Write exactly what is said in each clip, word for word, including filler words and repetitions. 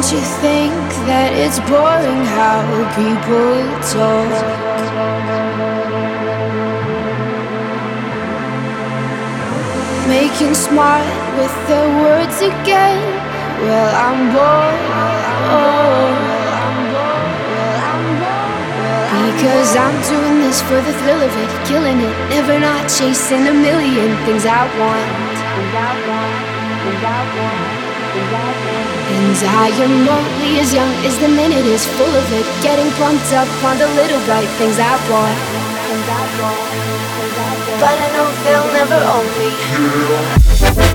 you think that it's boring how people talk? Making smart with their words again. Well, I'm bored. Because I'm doing this for the thrill of it, killing it, never not chasing a million things I want. And I am only as young as the minute is full of it, getting pumped up on the little bright things I want. But I know they'll never own me.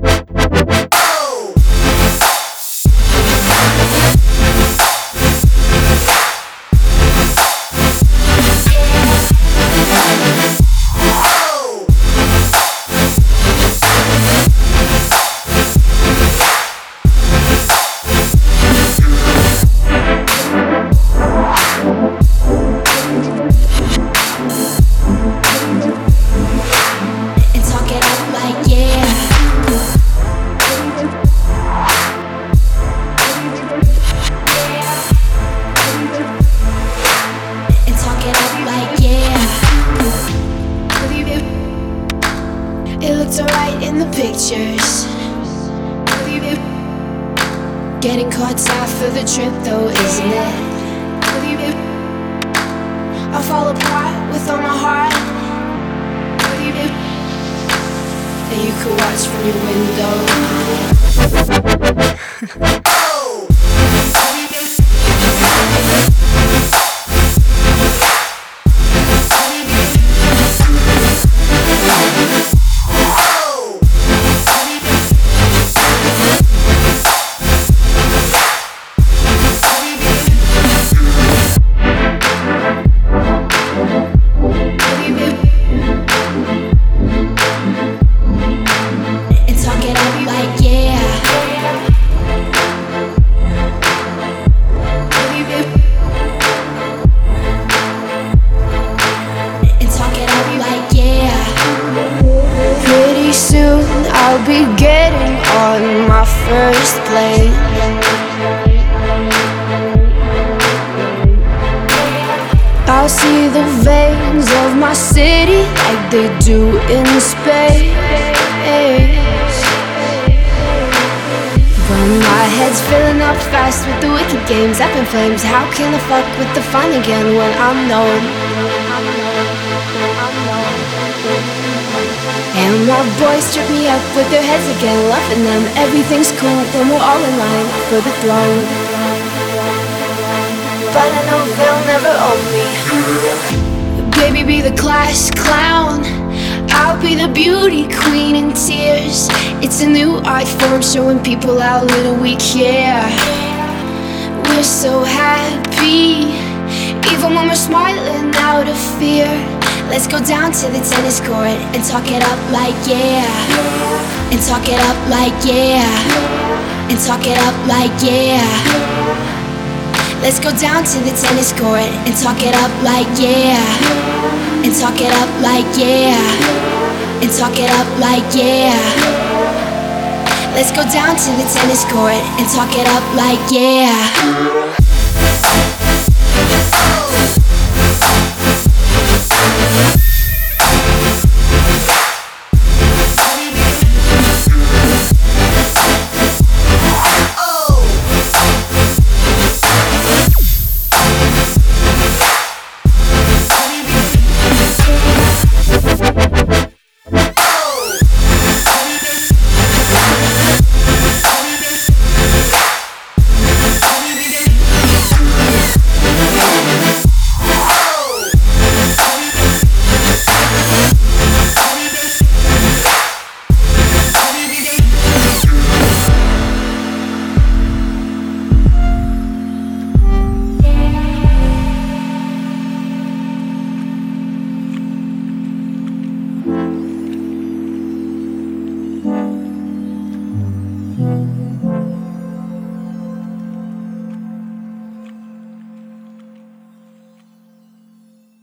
It looks alright in the pictures. Getting caught after the trip though, isn't it? I'll fall apart with all my heart. And you could watch from your window. I'll be getting on my first plane. I'll see the veins of my city like they do in space. But my head's filling up fast with the wicked games up in flames. How can I fuck with the fun again when I'm known? And my boys trip me up with their heads again, loving them. Everything's cool when we're all in line for the throne. But I know they'll never own me. Baby, be the class clown, I'll be the beauty queen in tears. It's a new art form showing people how little we care. We're so happy, even when we're smiling out of fear. Let's go down to the tennis court and talk it up like yeah. And talk it up like yeah. And talk it up like yeah. Let's go down to the tennis court and talk it up like yeah. And talk it up like yeah. And talk it up like yeah. Let's go down to the tennis court and talk it up like yeah.